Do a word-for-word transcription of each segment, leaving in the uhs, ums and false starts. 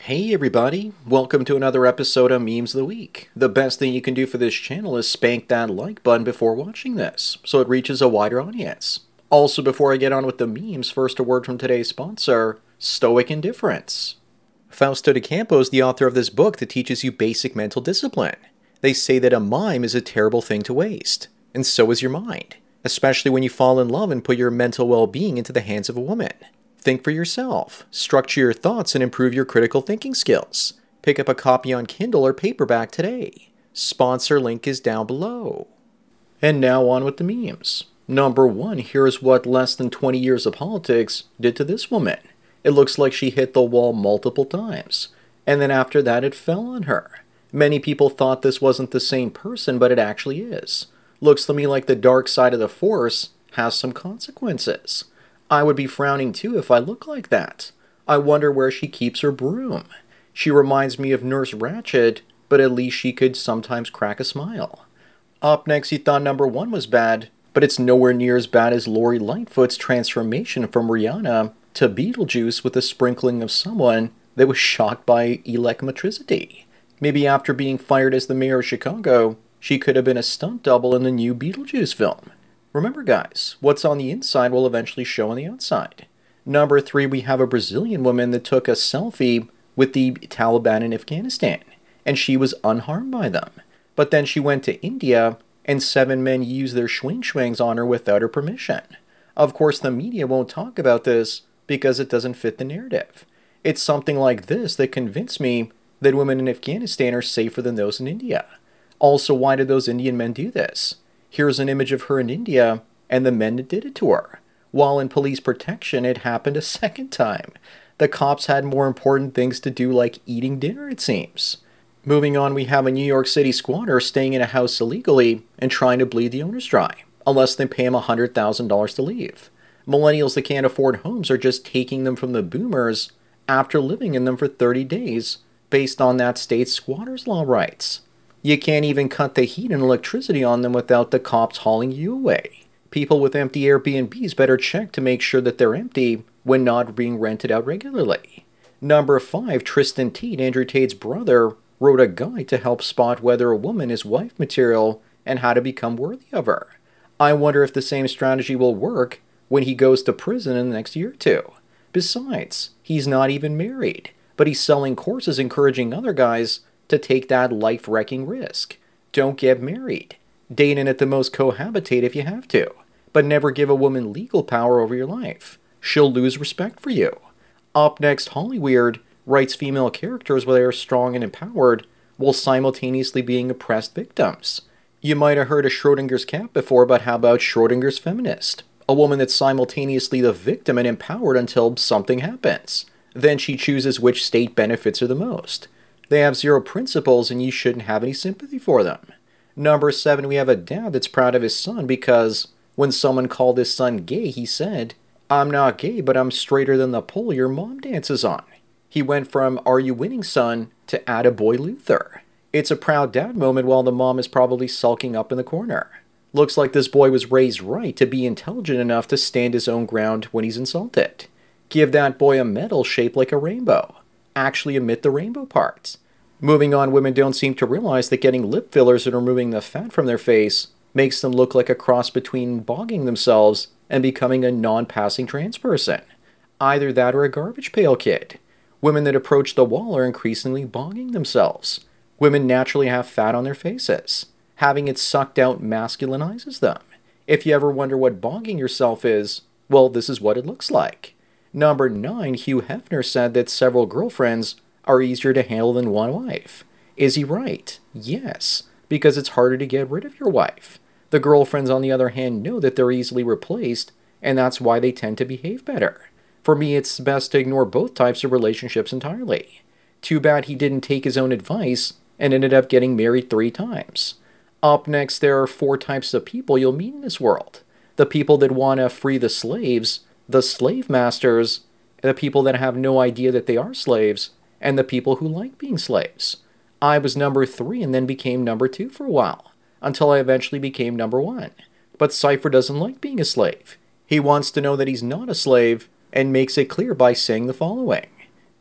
Hey everybody, welcome to another episode of Memes of the Week. The best thing you can do for this channel is spank that like button before watching this, so it reaches a wider audience. Also, before I get on with the memes, first a word from today's sponsor, Stoic Indifference. Fausto de Campo is the author of this book that teaches you basic mental discipline. They say that a mime is a terrible thing to waste, and so is your mind, especially when you fall in love and put your mental well-being into the hands of a woman. Think for yourself, structure your thoughts, and improve your critical thinking skills. Pick up a copy on Kindle or paperback today. Sponsor link is down below. And now on with the memes. Number one, here's what less than twenty years of politics did to this woman. It looks like she hit the wall multiple times, and then after that it fell on her. Many people thought this wasn't the same person, but it actually is. Looks to me like the dark side of the force has some consequences. I would be frowning too if I look like that. I wonder where she keeps her broom. She reminds me of Nurse Ratched, but at least she could sometimes crack a smile. Up next, you thought number one was bad, but it's nowhere near as bad as Lori Lightfoot's transformation from Rihanna to Beetlejuice with a sprinkling of someone that was shocked by electromotricity. Maybe after being fired as the mayor of Chicago, she could have been a stunt double in the new Beetlejuice film. Remember guys, what's on the inside will eventually show on the outside. Number three, we have a Brazilian woman that took a selfie with the Taliban in Afghanistan, and she was unharmed by them. But then she went to India, and seven men used their swing swings on her without her permission. Of course, the media won't talk about this because it doesn't fit the narrative. It's something like this that convinced me that women in Afghanistan are safer than those in India. Also, why did those Indian men do this? Here's an image of her in India, and the men that did it to her. While in police protection, it happened a second time. The cops had more important things to do, like eating dinner, it seems. Moving on, we have a New York City squatter staying in a house illegally and trying to bleed the owners dry, unless they pay him one hundred thousand dollars to leave. Millennials that can't afford homes are just taking them from the boomers after living in them for thirty days, based on that state's squatters' law rights. You can't even cut the heat and electricity on them without the cops hauling you away. People with empty Airbnbs better check to make sure that they're empty when not being rented out regularly. Number five, Tristan Tate, Andrew Tate's brother, wrote a guide to help spot whether a woman is wife material and how to become worthy of her. I wonder if the same strategy will work when he goes to prison in the next year or two. Besides, he's not even married, but he's selling courses encouraging other guys to take that life-wrecking risk. Don't get married. Date and at the most cohabitate if you have to, but never give a woman legal power over your life. She'll lose respect for you. Up next, Hollyweird writes female characters where they are strong and empowered while simultaneously being oppressed victims. You might have heard of Schrodinger's cat before, but how about Schrodinger's feminist? A woman that's simultaneously the victim and empowered until something happens. Then she chooses which state benefits her the most. They have zero principles and you shouldn't have any sympathy for them. Number seven, we have a dad that's proud of his son because when someone called his son gay, he said, "I'm not gay, but I'm straighter than the pole your mom dances on." He went from "Are you winning, son?" to "Attaboy Luther." It's a proud dad moment while the mom is probably sulking up in the corner. Looks like this boy was raised right to be intelligent enough to stand his own ground when he's insulted. Give that boy a medal shaped like a rainbow. Actually omit the rainbow parts. Moving on, women don't seem to realize that getting lip fillers and removing the fat from their face makes them look like a cross between bogging themselves and becoming a non-passing trans person. Either that or a garbage pail kid. Women that approach the wall are increasingly bogging themselves. Women naturally have fat on their faces. Having it sucked out masculinizes them. If you ever wonder what bogging yourself is, well, this is what it looks like. Number nine, Hugh Hefner said that several girlfriends are easier to handle than one wife. Is he right? Yes, because it's harder to get rid of your wife. The girlfriends, on the other hand, know that they're easily replaced, and that's why they tend to behave better. For me, it's best to ignore both types of relationships entirely. Too bad he didn't take his own advice and ended up getting married three times. Up next, there are four types of people you'll meet in this world. The people that want to free the slaves, the slave masters, the people that have no idea that they are slaves, and the people who like being slaves. I was number three and then became number two for a while, until I eventually became number one. But Cypher doesn't like being a slave. He wants to know that he's not a slave, and makes it clear by saying the following.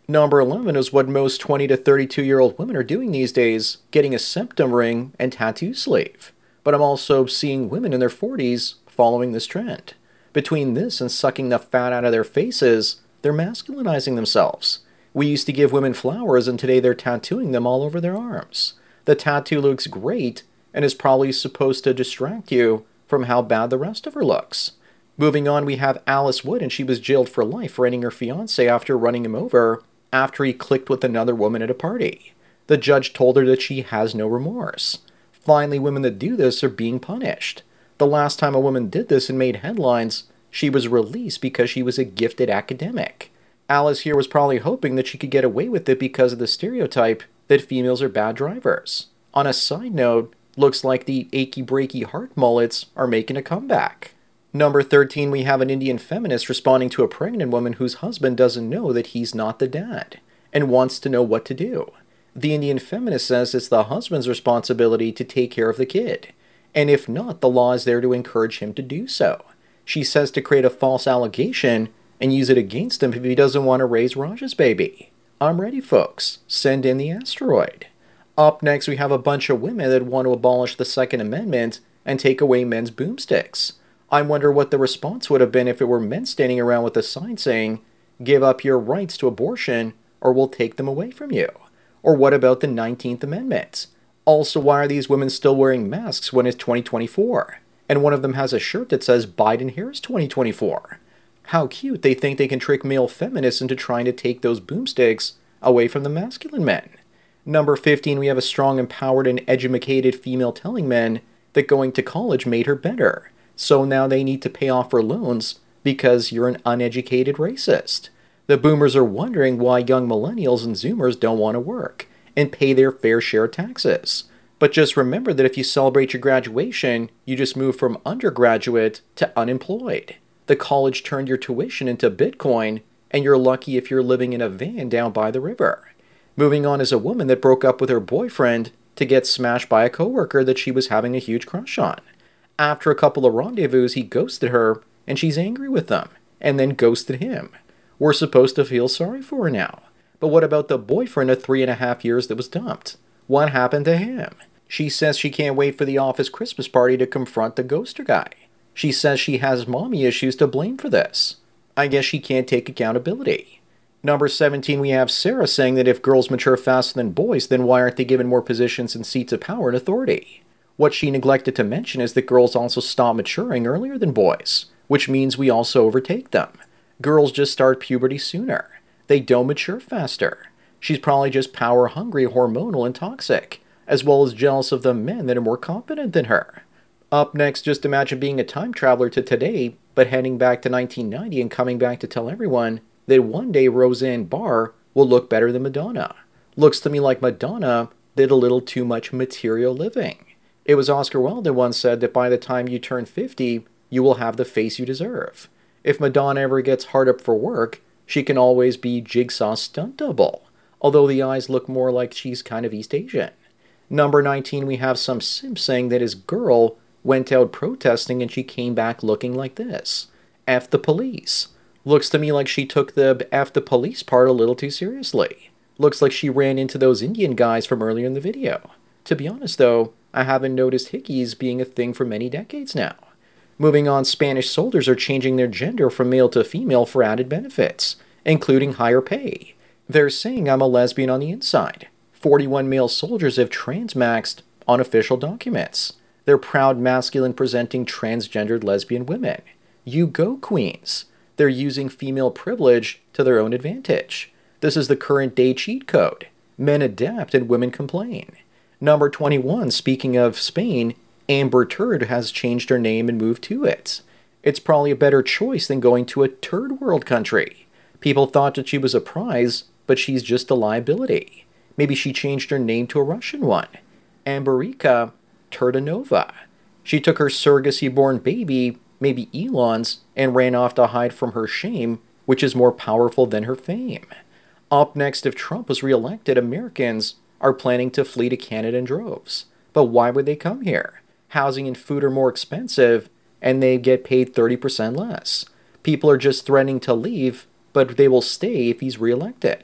Number eleven is what most twenty to thirty-two year old women are doing these days, getting a septum ring and tattoo sleeve. But I'm also seeing women in their forties following this trend. Between this and sucking the fat out of their faces, they're masculinizing themselves. We used to give women flowers and today they're tattooing them all over their arms. The tattoo looks great and is probably supposed to distract you from how bad the rest of her looks. Moving on, we have Alice Wood, and she was jailed for life for ending her fiancé after running him over after he clicked with another woman at a party. The judge told her that she has no remorse. Finally, women that do this are being punished. The last time a woman did this and made headlines, she was released because she was a gifted academic. Alice here was probably hoping that she could get away with it because of the stereotype that females are bad drivers. On a side note, looks like the achy breaky heart mullets are making a comeback. Number thirteen, we have an Indian feminist responding to a pregnant woman whose husband doesn't know that he's not the dad and wants to know what to do. The Indian feminist says it's the husband's responsibility to take care of the kid, and if not, the law is there to encourage him to do so. She says to create a false allegation and use it against him if he doesn't want to raise Raj's baby. I'm ready, folks. Send in the asteroid. Up next, we have a bunch of women that want to abolish the Second Amendment and take away men's boomsticks. I wonder what the response would have been if it were men standing around with a sign saying, "Give up your rights to abortion or we'll take them away from you." Or what about the nineteenth Amendment? Also, why are these women still wearing masks when it's twenty twenty-four? And one of them has a shirt that says Biden-Harris twenty twenty-four. How cute they think they can trick male feminists into trying to take those boomsticks away from the masculine men. Number fifteen, we have a strong, empowered, and educated female telling men that going to college made her better. So now they need to pay off her loans because you're an uneducated racist. The boomers are wondering why young millennials and zoomers don't want to work and pay their fair share of taxes. But just remember that if you celebrate your graduation, you just move from undergraduate to unemployed. The college turned your tuition into Bitcoin, and you're lucky if you're living in a van down by the river. Moving on is a woman that broke up with her boyfriend to get smashed by a coworker that she was having a huge crush on. After a couple of rendezvous, he ghosted her, and she's angry with him, and then ghosted him. We're supposed to feel sorry for her now. But what about the boyfriend of three and a half years that was dumped? What happened to him? She says she can't wait for the office Christmas party to confront the ghoster guy. She says she has mommy issues to blame for this. I guess she can't take accountability. Number seventeen, we have Sarah saying that if girls mature faster than boys, then why aren't they given more positions and seats of power and authority? What she neglected to mention is that girls also stop maturing earlier than boys, which means we also overtake them. Girls just start puberty sooner. They don't mature faster. She's probably just power-hungry, hormonal, and toxic, as well as jealous of the men that are more competent than her. Up next, just imagine being a time traveler to today, but heading back to nineteen ninety and coming back to tell everyone that one day Roseanne Barr will look better than Madonna. Looks to me like Madonna did a little too much material living. It was Oscar Wilde that once said that by the time you turn fifty, you will have the face you deserve. If Madonna ever gets hard up for work, she can always be Jigsaw's stunt double, although the eyes look more like she's kind of East Asian. Number nineteen, we have some simp saying that his girl went out protesting and she came back looking like this. F the police. Looks to me like she took the F the police part a little too seriously. Looks like she ran into those Indian guys from earlier in the video. To be honest though, I haven't noticed hickeys being a thing for many decades now. Moving on, Spanish soldiers are changing their gender from male to female for added benefits, including higher pay. They're saying I'm a lesbian on the inside. forty-one male soldiers have transmaxed on official documents. They're proud, masculine-presenting transgendered lesbian women. You go, queens. They're using female privilege to their own advantage. This is the current day cheat code. Men adapt and women complain. Number twenty-one, speaking of Spain, Amber Turd has changed her name and moved to it. It's probably a better choice than going to a third world country. People thought that she was a prize, but she's just a liability. Maybe she changed her name to a Russian one. Amberica Turdanova. She took her surrogacy-born baby, maybe Elon's, and ran off to hide from her shame, which is more powerful than her fame. Up next, if Trump was reelected, Americans are planning to flee to Canada in droves. But why would they come here? Housing and food are more expensive, and they get paid thirty percent less. People are just threatening to leave, but they will stay if he's reelected.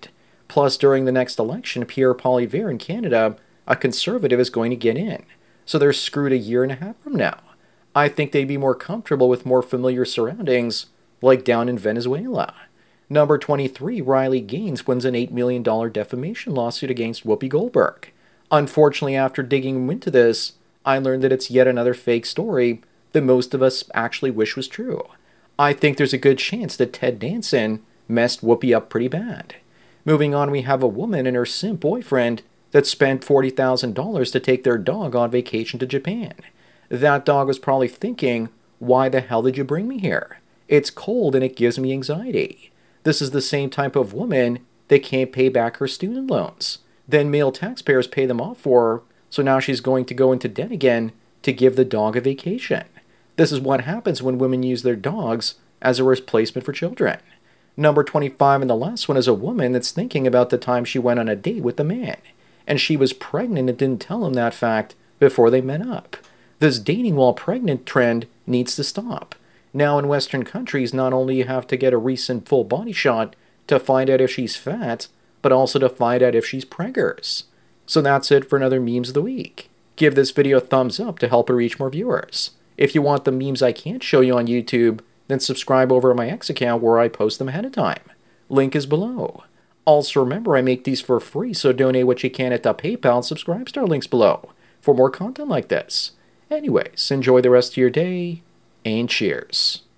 Plus, during the next election, Pierre Poilievre in Canada, a conservative, is going to get in. So they're screwed a year and a half from now. I think they'd be more comfortable with more familiar surroundings, like down in Venezuela. Number twenty-three, Riley Gaines wins an eight million dollars defamation lawsuit against Whoopi Goldberg. Unfortunately, after digging into this, I learned that it's yet another fake story that most of us actually wish was true. I think there's a good chance that Ted Danson messed Whoopi up pretty bad. Moving on, we have a woman and her simp boyfriend that spent forty thousand dollars to take their dog on vacation to Japan. That dog was probably thinking, why the hell did you bring me here? It's cold and it gives me anxiety. This is the same type of woman that can't pay back her student loans. Then male taxpayers pay them off for her, so now she's going to go into debt again to give the dog a vacation. This is what happens when women use their dogs as a replacement for children. Number twenty-five, and the last one, is a woman that's thinking about the time she went on a date with a man, and she was pregnant and didn't tell him that fact before they met up. This dating while pregnant trend needs to stop. Now in Western countries, not only you have to get a recent full body shot to find out if she's fat, but also to find out if she's preggers. So that's it for another Memes of the Week. Give this video a thumbs up to help it reach more viewers. If you want the memes I can't show you on YouTube, then subscribe over to my X account where I post them ahead of time. Link is below. Also remember, I make these for free, so donate what you can at the PayPal and Subscribestar links below for more content like this. Anyways, enjoy the rest of your day, and cheers.